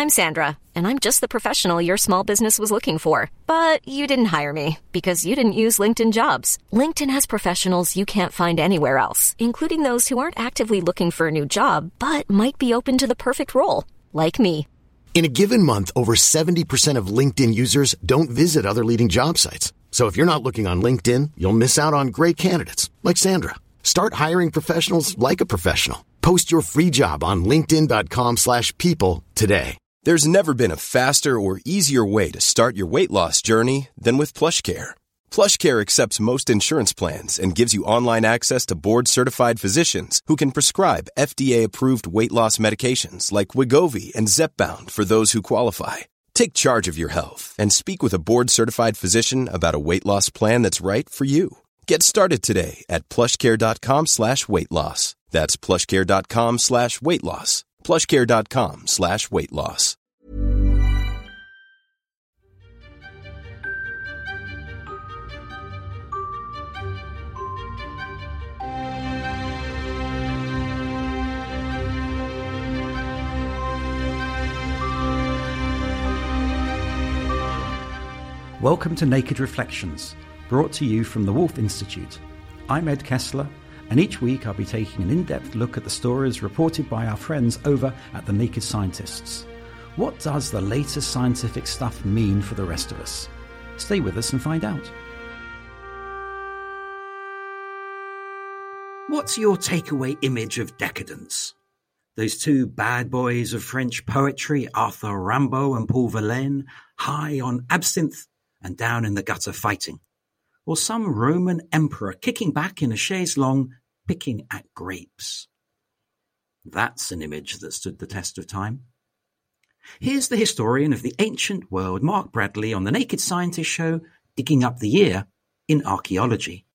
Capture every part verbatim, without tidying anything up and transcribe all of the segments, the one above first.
I'm Sandra, and I'm just the professional your small business was looking for. But you didn't hire me because you didn't use LinkedIn Jobs. LinkedIn has professionals you can't find anywhere else, including those who aren't actively looking for a new job, but might be open to the perfect role, like me. In a given month, over seventy percent of LinkedIn users don't visit other leading job sites. So if you're not looking on LinkedIn, you'll miss out on great candidates like Sandra. Start hiring professionals like a professional. Post your free job on linkedin.com slash people today. There's never been a faster or easier way to start your weight loss journey than with PlushCare. PlushCare accepts most insurance plans and gives you online access to board-certified physicians who can prescribe F D A-approved weight loss medications like Wegovy and Zepbound for those who qualify. Take charge of your health and speak with a board-certified physician about a weight loss plan that's right for you. Get started today at plushcare.com slash weight loss. That's plushcare.com slash weight loss. plushcare.com slash weight loss. Welcome to Naked Reflections, brought to you from the Wolf Institute. I'm Ed Kessler, and each week I'll be taking an in-depth look at the stories reported by our friends over at The Naked Scientists. What does the latest scientific stuff mean for the rest of us? Stay with us and find out. What's your takeaway image of decadence? Those two bad boys of French poetry, Arthur Rimbaud and Paul Verlaine, high on absinthe and down in the gutter fighting? Or some Roman emperor kicking back in a chaise longue, picking at grapes? That's an image that stood the test of time. Here's the historian of the ancient world, Mark Bradley, on the Naked Scientist show, digging up the year in archaeology.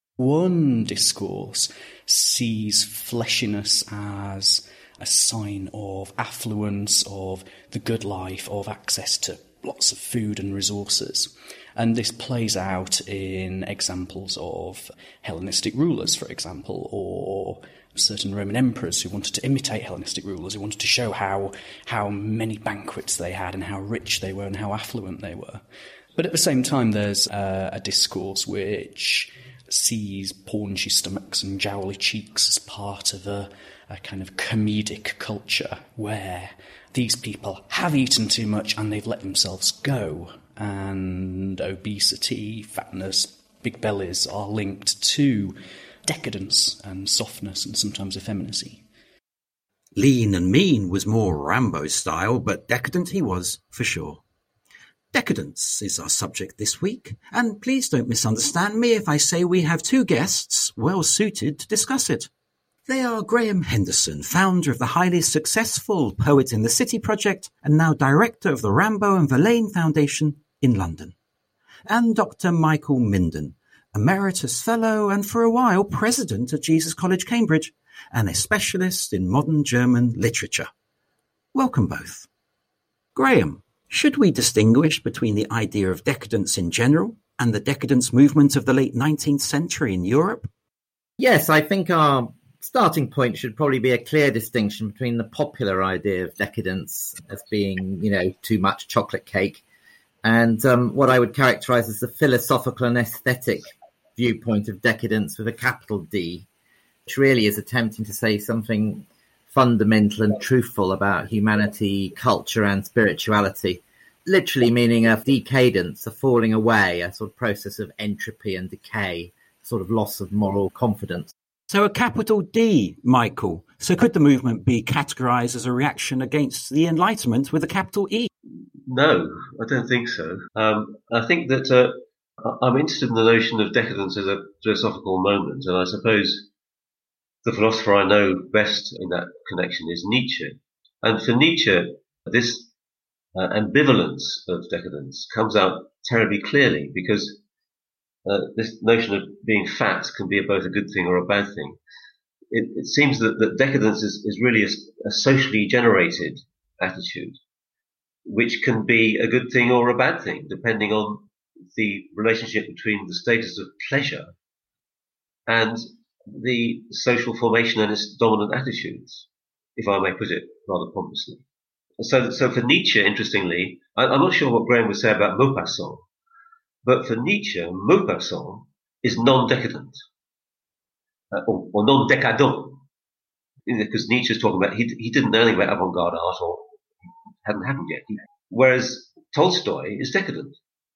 One discourse sees fleshiness as a sign of affluence, of the good life, of access to lots of food and resources. And this plays out in examples of Hellenistic rulers, for example, or certain Roman emperors who wanted to imitate Hellenistic rulers, who wanted to show how how many banquets they had and how rich they were and how affluent they were. But at the same time, there's a, a discourse which sees paunchy stomachs and jowly cheeks as part of a, a kind of comedic culture where these people have eaten too much and they've let themselves go. And obesity, fatness, big bellies are linked to decadence and softness and sometimes effeminacy. Lean and mean was more Rambo style, but decadent he was, for sure. Decadence is our subject this week, and please don't misunderstand me if I say we have two guests well suited to discuss it. They are Graham Henderson, founder of the highly successful Poet in the City project and now director of the Rimbaud and Verlaine Foundation in London, and Doctor Michael Minden, Emeritus Fellow and for a while President of Jesus College, Cambridge, and a specialist in modern German literature. Welcome both. Graham, should we distinguish between the idea of decadence in general and the decadence movement of the late nineteenth century in Europe? Yes, I think our starting point should probably be a clear distinction between the popular idea of decadence as being, you know, too much chocolate cake and um, what I would characterize as the philosophical and aesthetic viewpoint of decadence with a capital D, which really is attempting to say something fundamental and truthful about humanity, culture and spirituality, literally meaning a decadence, a falling away, a sort of process of entropy and decay, sort of loss of moral confidence. So a capital D, Michael. So could the movement be categorized as a reaction against the Enlightenment with a capital E? No, I don't think so. Um, I think that uh, I'm interested in the notion of decadence as a philosophical moment, and I suppose the philosopher I know best in that connection is Nietzsche. And for Nietzsche, this uh, ambivalence of decadence comes out terribly clearly, because uh, this notion of being fat can be both a good thing or a bad thing. It, it seems that, that decadence is, is really a, a socially generated attitude, which can be a good thing or a bad thing, depending on the relationship between the status of pleasure and the social formation and its dominant attitudes, if I may put it rather pompously. So, so for Nietzsche, interestingly, I, I'm not sure what Graham would say about Maupassant, but for Nietzsche, Maupassant is non-decadent uh, or, or non-decadent, because Nietzsche is talking about he he didn't know anything about avant-garde art, or hadn't happened yet. Whereas Tolstoy is decadent.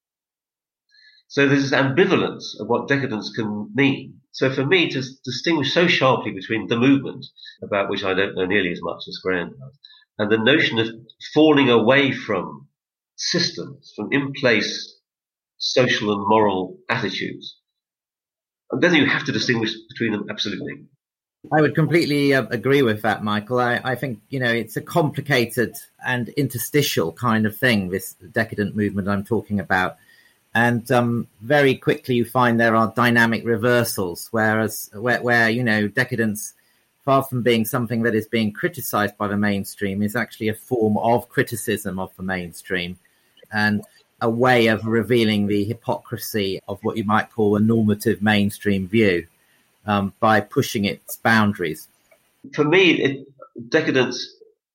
So there's this ambivalence of what decadence can mean. So for me to distinguish so sharply between the movement, about which I don't know nearly as much as Graham does, and the notion of falling away from systems, from in-place social and moral attitudes, and then you have to distinguish between them absolutely. I would completely uh, agree with that, Michael. I, I think, you know, it's a complicated and interstitial kind of thing, this decadent movement I'm talking about. And um, very quickly you find there are dynamic reversals, whereas where, where, you know, decadence, far from being something that is being criticized by the mainstream, is actually a form of criticism of the mainstream and a way of revealing the hypocrisy of what you might call a normative mainstream view um, by pushing its boundaries. For me, it, decadence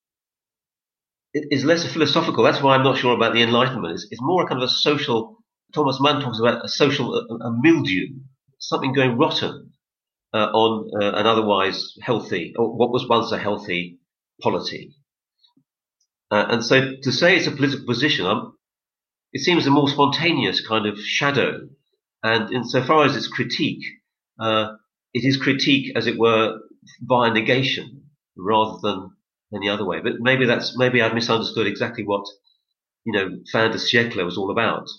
it is less philosophical. That's why I'm not sure about the Enlightenment. It's, it's more a kind of a social... Thomas Mann talks about a social a, a mildew, something going rotten uh, on uh, an otherwise healthy, or what was once a healthy polity. Uh, and so to say it's a political position, um, it seems a more spontaneous kind of shadow. And insofar as it's critique, uh, it is critique, as it were, by negation rather than any other way. But maybe that's maybe I've misunderstood exactly what, you know, fin de siècle was all about.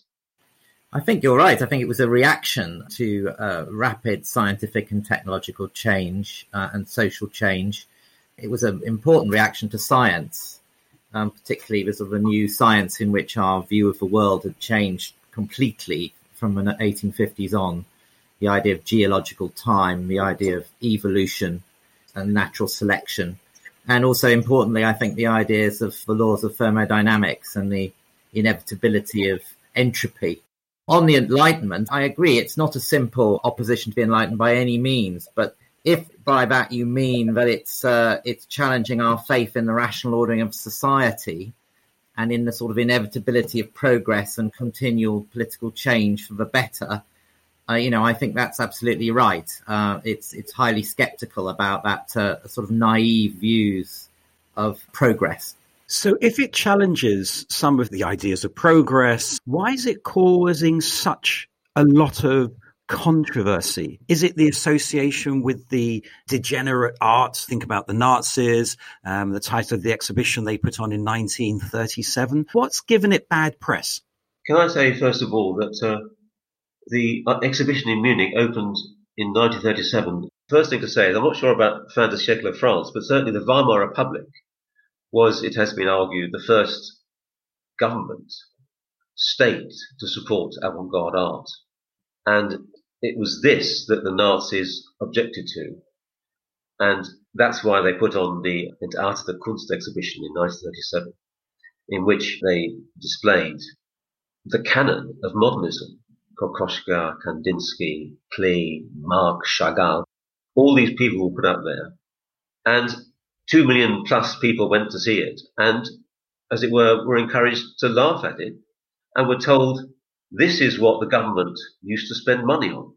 I think you're right. I think it was a reaction to uh, rapid scientific and technological change uh, and social change. It was an important reaction to science, um, particularly because of a new science in which our view of the world had changed completely from the eighteen fifties on. The idea of geological time, the idea of evolution and natural selection. And also importantly, I think the ideas of the laws of thermodynamics and the inevitability of entropy. On the Enlightenment, I agree, it's not a simple opposition to the Enlightenment by any means, but if by that you mean that it's uh, it's challenging our faith in the rational ordering of society and in the sort of inevitability of progress and continual political change for the better, uh, you know, I think that's absolutely right. Uh, it's it's highly skeptical about that uh, sort of naive views of progress. So if it challenges some of the ideas of progress, why is it causing such a lot of controversy? Is it the association with the degenerate arts? Think about the Nazis, um, the title of the exhibition they put on in nineteen thirty-seven. What's given it bad press? Can I say, first of all, that uh, the uh, exhibition in Munich opened in nineteen thirty-seven. First thing to say is I'm not sure about fin de siècle of France, but certainly the Weimar Republic was, it has been argued, the first government state to support avant-garde art. And it was this that the Nazis objected to. And that's why they put on the Art der Kunst exhibition in nineteen thirty-seven, in which they displayed the canon of modernism. Kokoschka, Kandinsky, Klee, Marc, Chagall, all these people were put up there. And two million plus people went to see it and, as it were, were encouraged to laugh at it and were told this is what the government used to spend money on.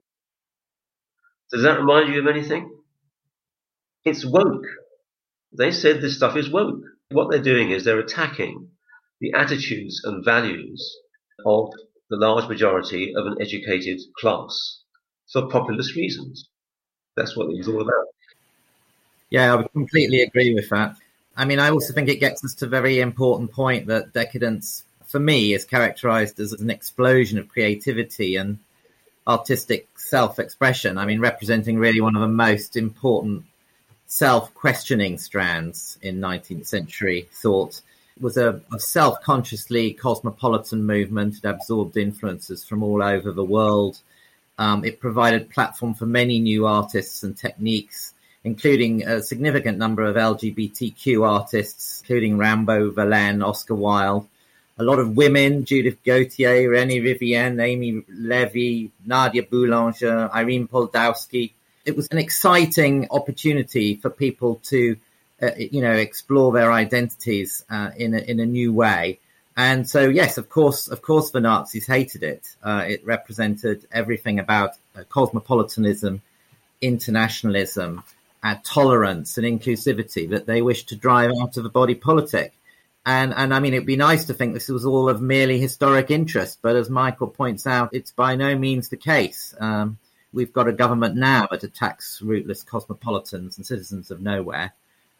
Does that remind you of anything? It's woke. They said this stuff is woke. What they're doing is they're attacking the attitudes and values of the large majority of an educated class for populist reasons. That's what it was all about. Yeah, I would completely agree with that. I mean, I also think it gets us to a very important point that decadence, for me, is characterized as an explosion of creativity and artistic self-expression. I mean, representing really one of the most important self-questioning strands in nineteenth century thought. It was a, a self-consciously cosmopolitan movement. It absorbed influences from all over the world. Um, it provided platform for many new artists and techniques, including a significant number of L G B T Q artists, including Rimbaud, Verlaine, Oscar Wilde, a lot of women, Judith Gautier, Renée Vivienne, Amy Levy, Nadia Boulanger, Irene Poldowski. It was an exciting opportunity for people to uh, you know, explore their identities uh, in a, in a new way. And so, yes, of course, of course, the Nazis hated it. Uh, it represented everything about uh, cosmopolitanism, internationalism, uh, tolerance and inclusivity that they wished to drive out of the body politic. And, and I mean, it'd be nice to think this was all of merely historic interest. But as Michael points out, it's by no means the case. Um, we've got a government now that attacks rootless cosmopolitans and citizens of nowhere,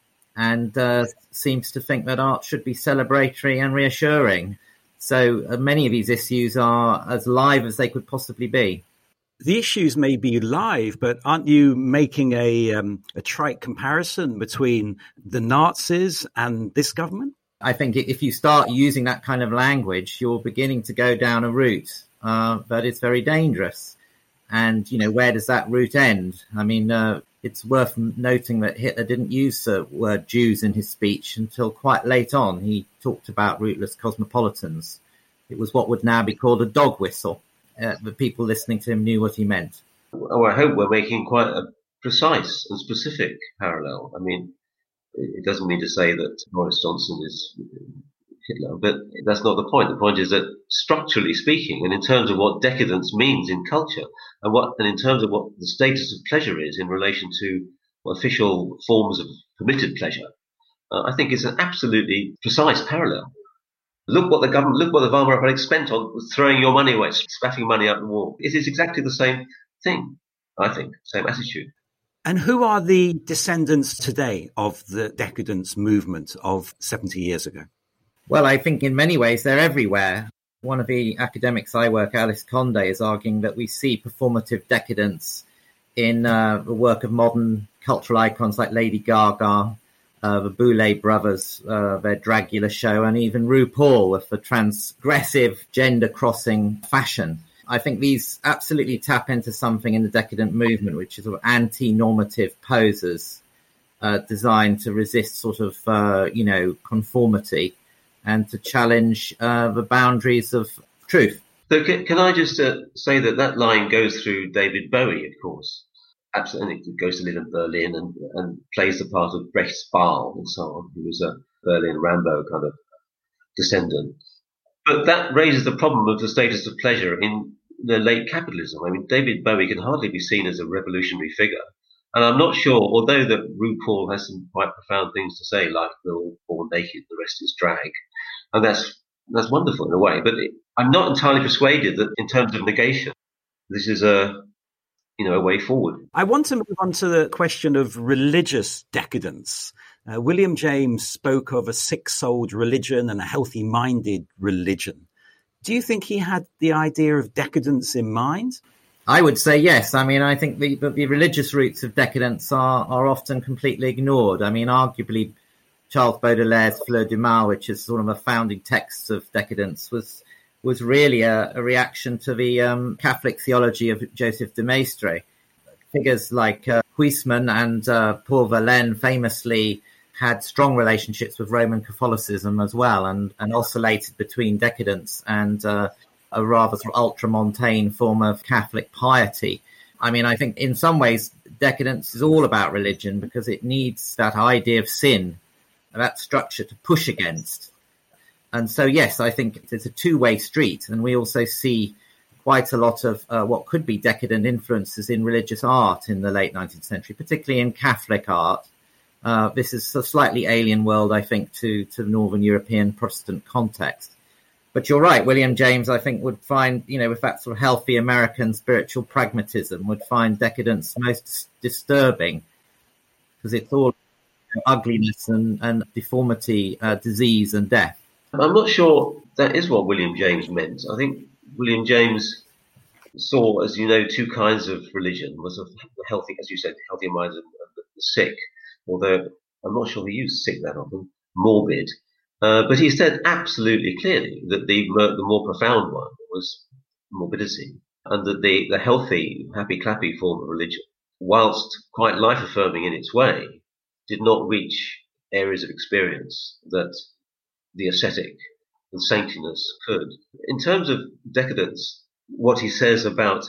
and uh, seems to think that art should be celebratory and reassuring. So uh, many of these issues are as live as they could possibly be. The issues may be live, but aren't you making a, um, a trite comparison between the Nazis and this government? I think if you start using that kind of language, you're beginning to go down a route uh, that is very dangerous. And, you know, where does that route end? I mean, uh, it's worth noting that Hitler didn't use the word Jews in his speech until quite late on. He talked about rootless cosmopolitans. It was what would now be called a dog whistle. Uh, the people listening to him knew what he meant. Well, I hope we're making quite a precise and specific parallel. I mean, it doesn't mean to say that Boris Johnson is Hitler, but that's not the point. The point is that structurally speaking, and in terms of what decadence means in culture, and what, and in terms of what the status of pleasure is in relation to official forms of permitted pleasure, uh, I think it's an absolutely precise parallel. Look what the government, look what the Weimar Republic spent on throwing your money away, spatting money out the wall. It is exactly the same thing, I think, same attitude. And who are the descendants today of the decadence movement of seventy years ago? Well, I think in many ways they're everywhere. One of the academics I work, Alice Conde, is arguing that we see performative decadence in uh, the work of modern cultural icons like Lady Gaga, uh, the Boulet brothers, uh, their Dragula show, and even RuPaul with the transgressive gender-crossing fashion. I think these absolutely tap into something in the decadent movement, which is sort of anti-normative poses uh, designed to resist sort of, uh, you know, conformity and to challenge uh, the boundaries of truth. So can, can I just uh, say that that line goes through David Bowie, of course. Absolutely, it goes to live in Berlin and, and plays the part of Brecht Spal and so on, who was a Berlin Rambo kind of descendant. But that raises the problem of the status of pleasure in the late capitalism. I mean, David Bowie can hardly be seen as a revolutionary figure. And I'm not sure, although that RuPaul has some quite profound things to say, like we're all born naked, the rest is drag. And that's that's wonderful in a way. But it, I'm not entirely persuaded that in terms of negation, this is a, you know, a way forward. I want to move on to the question of religious decadence. Uh, William James spoke of a sick-souled religion and a healthy-minded religion. Do you think he had the idea of decadence in mind? I would say yes. I mean, I think the, the, the religious roots of decadence are, are often completely ignored. I mean, arguably, Charles Baudelaire's Fleur du Mal, which is sort of a founding text of decadence, was was really a, a reaction to the um, Catholic theology of Joseph de Maistre. Figures like uh, Huysman and uh, Paul Verlaine famously had strong relationships with Roman Catholicism as well, and, and oscillated between decadence and uh, a rather sort of ultramontane form of Catholic piety. I mean, I think in some ways decadence is all about religion because it needs that idea of sin, that structure to push against. And so, yes, I think it's a two-way street. And we also see quite a lot of uh, what could be decadent influences in religious art in the late nineteenth century, particularly in Catholic art. Uh, this is a slightly alien world, I think, to, to the Northern European Protestant context. But you're right, William James, I think, would find, you know, with that sort of healthy American spiritual pragmatism, would find decadence most dis- disturbing because it's all you know, ugliness and, and deformity, uh, disease and death. I'm not sure that is what William James meant. I think William James saw, as you know, two kinds of religion. Was a healthy, as you said, healthy minded and the sick, although I'm not sure he used sick that often, morbid. Uh, but he said absolutely clearly that the the more profound one was morbidity, and that the, the healthy, happy-clappy form of religion, whilst quite life-affirming in its way, did not reach areas of experience that the ascetic and saintliness could. In terms of decadence, what he says about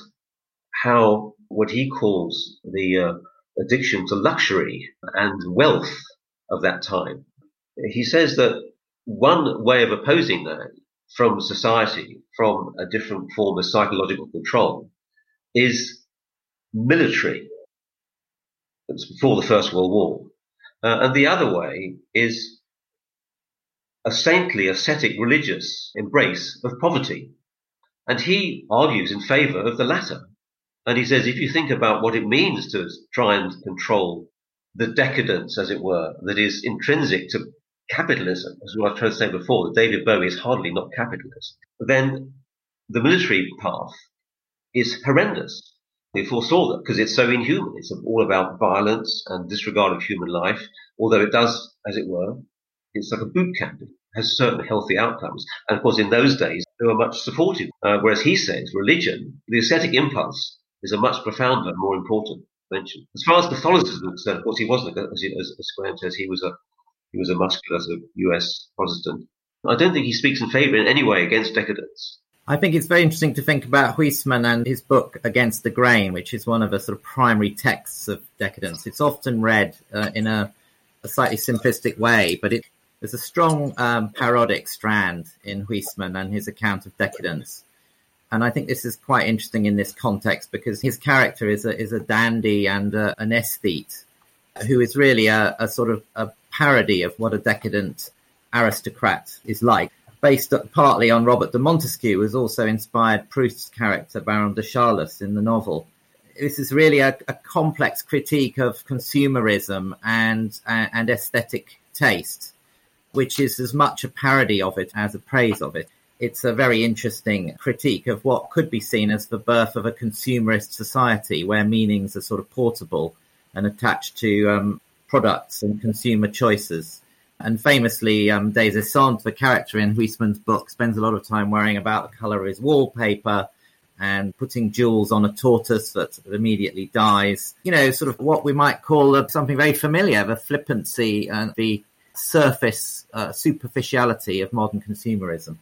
how what he calls the uh, addiction to luxury and wealth of that time. He says that one way of opposing that from society, from a different form of psychological control, is military. It's before the First World War. Uh, and the other way is a saintly, ascetic, religious embrace of poverty. And he argues in favor of the latter. And he says, if you think about what it means to try and control the decadence, as it were, that is intrinsic to capitalism, as I was trying to say before, that David Bowie is hardly not capitalist, then the military path is horrendous. They foresaw that because it's so inhuman. It's all about violence and disregard of human life, although it does, as it were, it's like a boot camp. It has certain healthy outcomes. And of course, in those days, they were much supported. Uh, whereas he says religion, the ascetic impulse, is a much profounder, more important dimension. As far as Catholicism is concerned, of course, he wasn't, as, as, as Graham says, he was a he was a muscular sort of U S Protestant. I don't think he speaks in favour in any way against decadence. I think it's very interesting to think about Huysman and his book Against the Grain, which is one of the sort of primary texts of decadence. It's often read uh, in a, a slightly simplistic way, but it, there's a strong um, parodic strand in Huysman and his account of decadence. And I think this is quite interesting in this context because his character is a, is a dandy and a, an aesthete who is really a, a sort of a parody of what a decadent aristocrat is like, based partly on Robert de Montesquieu, who's also inspired Proust's character, Baron de Charlus, in the novel. This is really a, a complex critique of consumerism and, uh, and aesthetic taste, which is as much a parody of it as a praise of it. It's a very interesting critique of what could be seen as the birth of a consumerist society where meanings are sort of portable and attached to um, products and consumer choices. And famously, um, Des Esseintes, the character in Huysman's book, spends a lot of time worrying about the colour of his wallpaper and putting jewels on a tortoise that immediately dies. You know, sort of what we might call uh, something very familiar, the flippancy and the surface uh, superficiality of modern consumerism.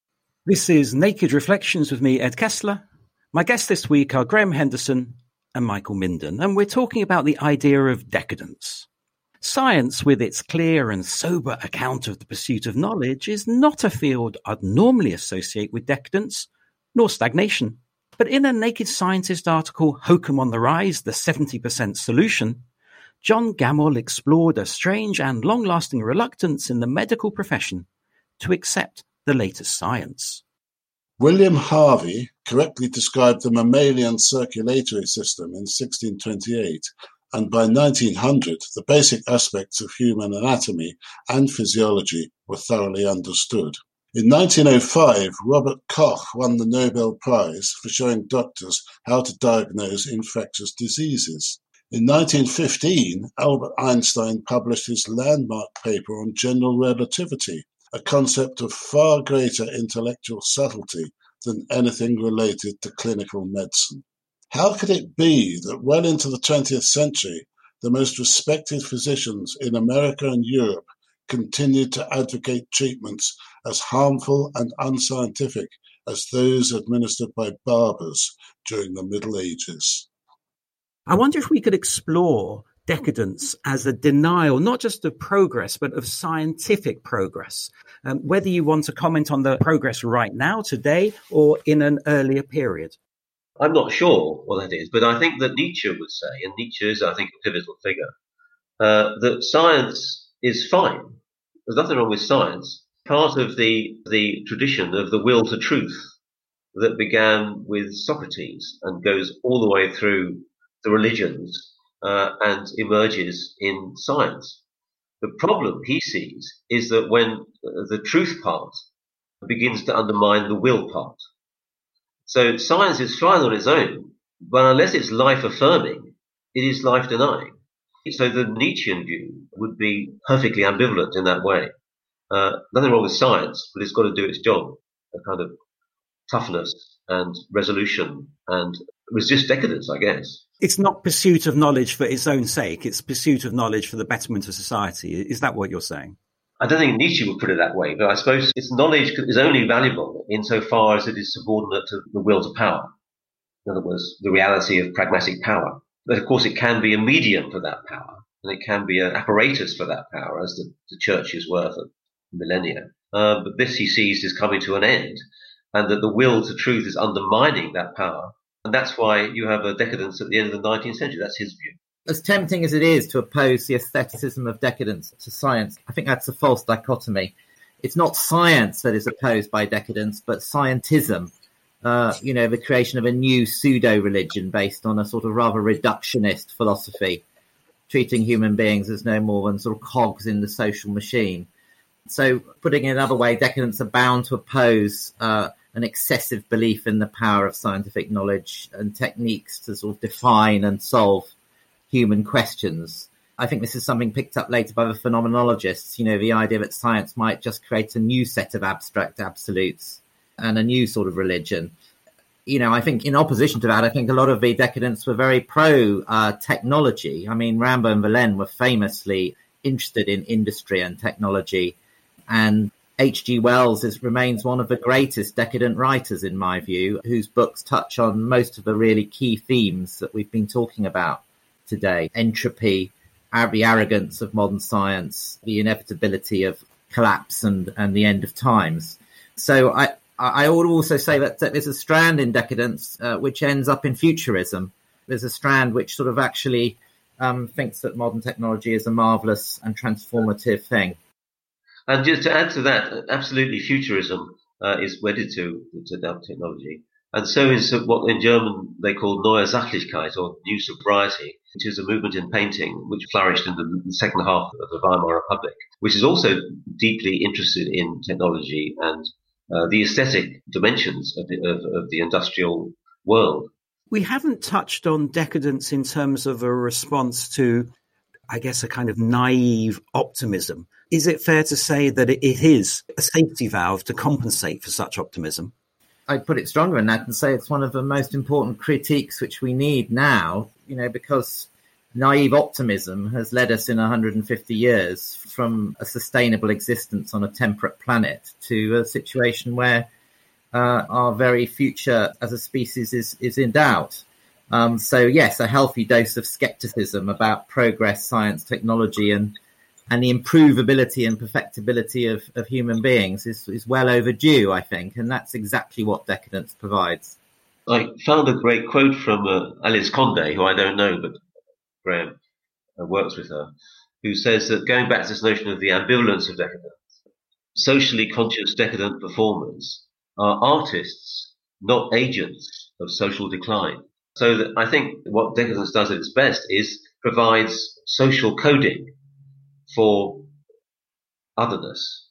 This is Naked Reflections with me, Ed Kessler. My guests this week are Graham Henderson and Michael Minden, and we're talking about the idea of decadence. Science, with its clear and sober account of the pursuit of knowledge, is not a field I'd normally associate with decadence, nor stagnation. But in a Naked Scientist article, Hokum on the Rise, the seventy percent Solution, John Gammell explored a strange and long-lasting reluctance in the medical profession to accept the latest science. William Harvey correctly described the mammalian circulatory system in sixteen twenty-eight, and by nineteen hundred, the basic aspects of human anatomy and physiology were thoroughly understood. In nineteen oh five, Robert Koch won the Nobel Prize for showing doctors how to diagnose infectious diseases. In nineteen fifteen, Albert Einstein published his landmark paper on general relativity, a concept of far greater intellectual subtlety than anything related to clinical medicine. How could it be that well into the twentieth century, the most respected physicians in America and Europe continued to advocate treatments as harmful and unscientific as those administered by barbers during the Middle Ages? I wonder if we could explore decadence as a denial, not just of progress, but of scientific progress. Um, whether you want to comment on the progress right now, today, or in an earlier period. I'm not sure what that is, but I think that Nietzsche would say, and Nietzsche is, I think, a pivotal figure, uh, that science is fine. There's nothing wrong with science. Part of the, the tradition of the will to truth that began with Socrates and goes all the way through the religions uh, and emerges in science. The problem he sees is that when the truth part begins to undermine the will part. So science is fine on its own, but unless it's life-affirming, it is life-denying. So the Nietzschean view would be perfectly ambivalent in that way. Uh, nothing wrong with science, but it's got to do its job, a kind of toughness and resolution and resist decadence, I guess. It's not pursuit of knowledge for its own sake. It's pursuit of knowledge for the betterment of society. Is that what you're saying? I don't think Nietzsche would put it that way, but I suppose its knowledge is only valuable insofar as it is subordinate to the will to power. In other words, the reality of pragmatic power. But of course, it can be a medium for that power. and it can be an apparatus for that power, as the, the churches were for millennia. Uh, but this he sees is coming to an end, and that the will to truth is undermining that power. And that's why you have a decadence at the end of the nineteenth century. That's his view. As tempting as it is to oppose the aestheticism of decadence to science, I think that's a false dichotomy. It's not science that is opposed by decadence, but scientism. Uh, you know, the creation of a new pseudo-religion based on a sort of rather reductionist philosophy, treating human beings as no more than sort of cogs in the social machine. So, putting it another way, decadents are bound to oppose uh, an excessive belief in the power of scientific knowledge and techniques to sort of define and solve human questions. I think this is something picked up later by the phenomenologists, you know, the idea that science might just create a new set of abstract absolutes and a new sort of religion. You know, I think in opposition to that, I think a lot of the decadents were very pro uh, technology. I mean, Rimbaud and Verlaine were famously interested in industry and technology. And H G Wells is, remains one of the greatest decadent writers, in my view, whose books touch on most of the really key themes that we've been talking about today. Entropy, the arrogance of modern science, the inevitability of collapse and, and the end of times. So I, I would also say that, that there's a strand in decadence uh, which ends up in futurism. There's a strand which sort of actually um, thinks that modern technology is a marvelous and transformative thing. And just to add to that, absolutely, futurism uh, is wedded to, to technology. And so is what in German they call Neue Sachlichkeit, or new sobriety, which is a movement in painting which flourished in the second half of the Weimar Republic, which is also deeply interested in technology and uh, the aesthetic dimensions of the, of, of the industrial world. We haven't touched on decadence in terms of a response to, I guess, a kind of naive optimism. Is it fair to say that it is a safety valve to compensate for such optimism? I'd put it stronger than that and say it's one of the most important critiques which we need now, you know, because naive optimism has led us in one hundred fifty years from a sustainable existence on a temperate planet to a situation where uh, our very future as a species is, is in doubt. Um, so, yes, a healthy dose of skepticism about progress, science, technology, and and the improvability and perfectibility of, of human beings is, is well overdue, I think, and that's exactly what decadence provides. I found a great quote from uh, Alice Condé, who I don't know, but Graham uh, works with her, who says that, going back to this notion of the ambivalence of decadence, socially conscious decadent performers are artists, not agents of social decline. So that I think what decadence does at its best is provides social coding for otherness.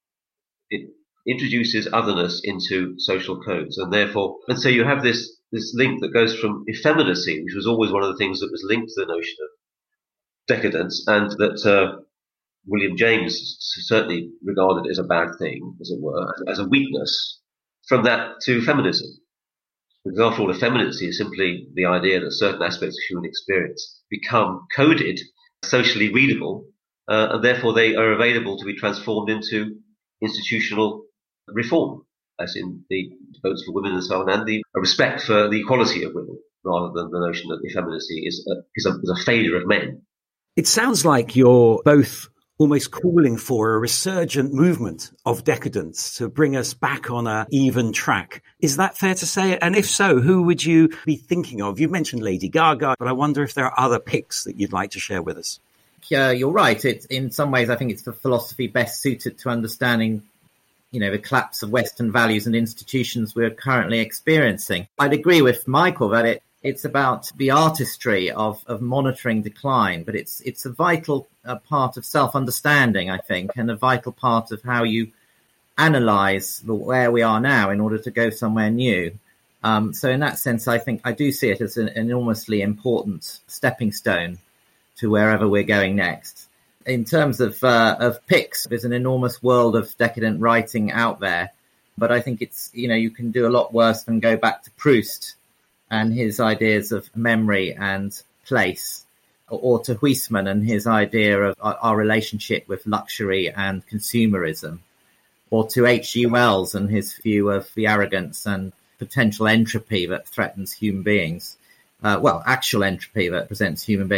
It introduces otherness into social codes, and therefore, and so you have this this link that goes from effeminacy, which was always one of the things that was linked to the notion of decadence, and that uh, William James certainly regarded as a bad thing, as it were, as a weakness, from that to feminism. Because after all, effeminacy is simply the idea that certain aspects of human experience become coded, socially readable, Uh, and therefore they are available to be transformed into institutional reform, as in the votes for women and so on, and the respect for the equality of women, rather than the notion that effeminacy is a, is a, is a failure of men. It sounds like you're both almost calling for a resurgent movement of decadence to bring us back on an even track. Is that fair to say? And if so, who would you be thinking of? You mentioned Lady Gaga, but I wonder if there are other picks that you'd like to share with us. Uh, you're right. It's, in some ways, I think it's the philosophy best suited to understanding, you know, the collapse of Western values and institutions we're currently experiencing. I'd agree with Michael that it, it's about the artistry of, of monitoring decline, but it's it's a vital uh, part of self-understanding, I think, and a vital part of how you analyze the, where we are now in order to go somewhere new. Um, so in that sense, I think I do see it as an enormously important stepping stone to wherever we're going next. In terms of uh, of picks, there's an enormous world of decadent writing out there, but I think it's, you know, you can do a lot worse than go back to Proust and his ideas of memory and place, or, or to Huysman and his idea of our, our relationship with luxury and consumerism, or to H G Wells and his view of the arrogance and potential entropy that threatens human beings. Uh, well, actual entropy that presents human beings.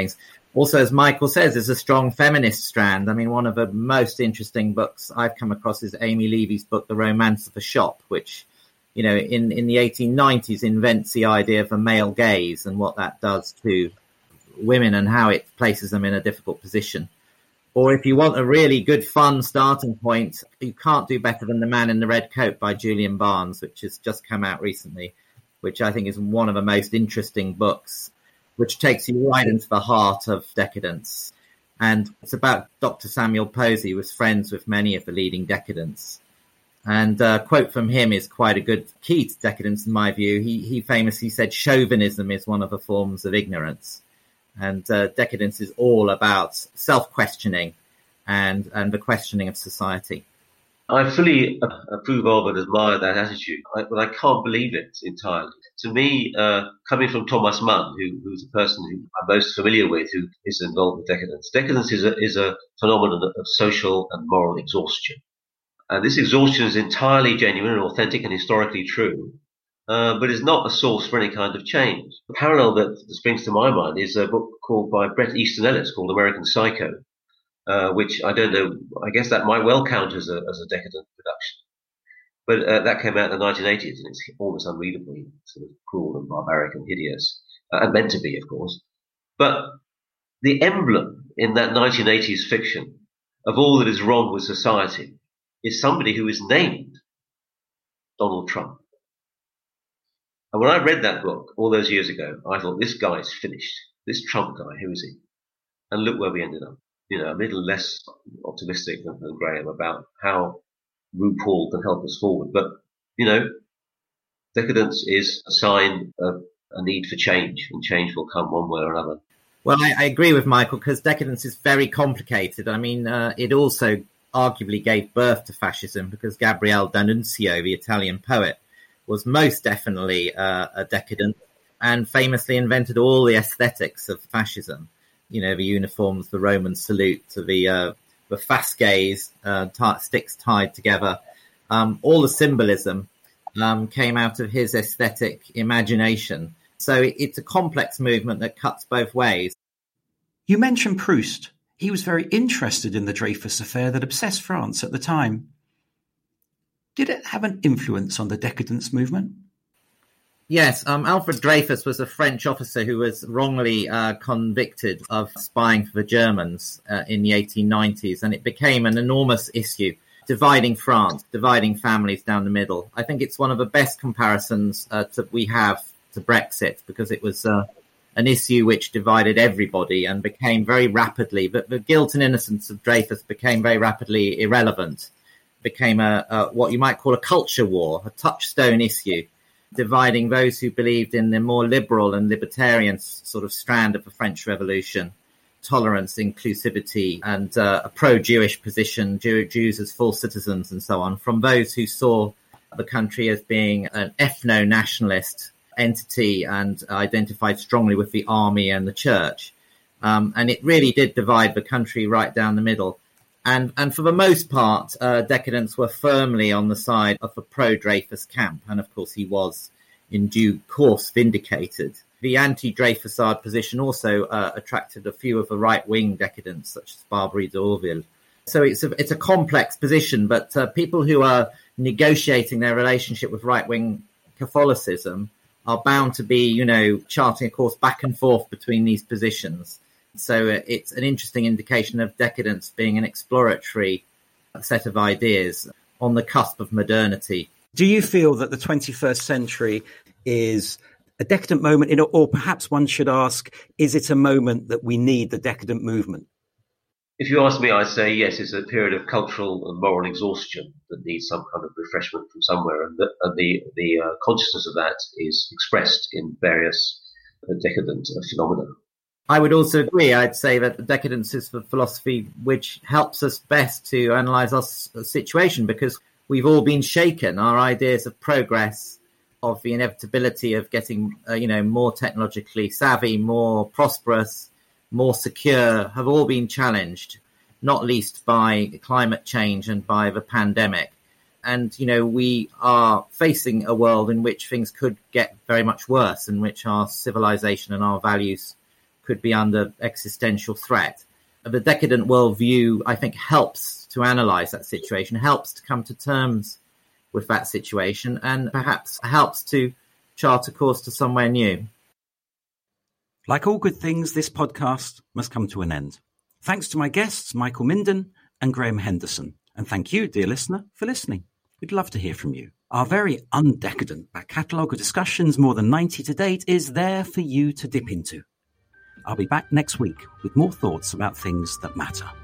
Also, as Michael says, there's a strong feminist strand. I mean, one of the most interesting books I've come across is Amy Levy's book, The Romance of the Shop, which, you know, in, in the eighteen nineties invents the idea of the male gaze and what that does to women and how it places them in a difficult position. Or if you want a really good, fun starting point, you can't do better than The Man in the Red Coat by Julian Barnes, which has just come out recently, which I think is one of the most interesting books, which takes you right into the heart of decadence. And it's about Doctor Samuel Posey, who was friends with many of the leading decadents. And a quote from him is quite a good key to decadence, in my view. He, he famously said, chauvinism is one of the forms of ignorance. And uh, decadence is all about self-questioning and, and the questioning of society. I fully approve of and admire that attitude, I, but I can't believe it entirely. To me, uh, coming from Thomas Mann, who, who's the person who I'm most familiar with, who is involved with decadence, decadence is a, is a phenomenon of social and moral exhaustion. And this exhaustion is entirely genuine and authentic and historically true, uh, but is not a source for any kind of change. The parallel that, that springs to my mind is a book called by Bret Easton Ellis called American Psycho, uh, which I don't know, I guess that might well count as a, as a decadent production. But uh, that came out in the nineteen eighties, and it's almost unreadably sort of cruel and barbaric and hideous, uh, and meant to be, of course. But the emblem in that nineteen eighties fiction of all that is wrong with society is somebody who is named Donald Trump. And when I read that book all those years ago, I thought, this guy is finished. This Trump guy, who is he? And look where we ended up. You know, a little less optimistic than, than Graham about how RuPaul can help us forward. But, you know, decadence is a sign of a need for change, and change will come one way or another. Well, I, I agree with Michael, because decadence is very complicated. I mean, uh, it also arguably gave birth to fascism, because Gabriele D'Annunzio, the Italian poet, was most definitely uh, a decadent and famously invented all the aesthetics of fascism. You know, the uniforms, the Roman salute, the uh, the fasces, uh, t- sticks tied together. Um, all the symbolism um, came out of his aesthetic imagination. So it, it's a complex movement that cuts both ways. You mentioned Proust. He was very interested in the Dreyfus affair that obsessed France at the time. Did it have an influence on the decadence movement? Yes, um, Alfred Dreyfus was a French officer who was wrongly uh, convicted of spying for the Germans uh, in the eighteen nineties, and it became an enormous issue, dividing France, dividing families down the middle. I think it's one of the best comparisons uh, to, we have to Brexit, because it was uh, an issue which divided everybody and became very rapidly, but the guilt and innocence of Dreyfus became very rapidly irrelevant, became a, a what you might call a culture war, a touchstone issue, dividing those who believed in the more liberal and libertarian sort of strand of the French Revolution, tolerance, inclusivity, and uh, a pro-Jewish position, Jew- Jews as full citizens and so on, from those who saw the country as being an ethno-nationalist entity and identified strongly with the army and the church. Um, and it really did divide the country right down the middle. And and for the most part, uh, decadents were firmly on the side of the pro-Dreyfus camp. And of course, he was in due course vindicated. The anti-Dreyfusard position also uh, attracted a few of the right-wing decadents, such as Barbary d'Aurevilly. So it's a, it's a complex position, but uh, people who are negotiating their relationship with right-wing Catholicism are bound to be, you know, charting a course back and forth between these positions. So it's an interesting indication of decadence being an exploratory set of ideas on the cusp of modernity. Do you feel that the twenty-first century is a decadent moment, in, or perhaps one should ask, is it a moment that we need the decadent movement? If you ask me, I'd say yes, it's a period of cultural and moral exhaustion that needs some kind of refreshment from somewhere, and the, and the, the uh, consciousness of that is expressed in various uh, decadent uh, phenomena. I would also agree. I'd say that decadence is the philosophy which helps us best to analyse our situation, because we've all been shaken. Our ideas of progress, of the inevitability of getting, uh, you know, more technologically savvy, more prosperous, more secure, have all been challenged, not least by climate change and by the pandemic. And, you know, we are facing a world in which things could get very much worse, in which our civilization and our values could be under existential threat. The decadent worldview, I think, helps to analyze that situation, helps to come to terms with that situation, and perhaps helps to chart a course to somewhere new. Like all good things, this podcast must come to an end. Thanks to my guests, Michael Minden and Graham Henderson. And thank you, dear listener, for listening. We'd love to hear from you. Our very undecadent back catalogue of discussions, more than ninety to date, is there for you to dip into. I'll be back next week with more thoughts about things that matter.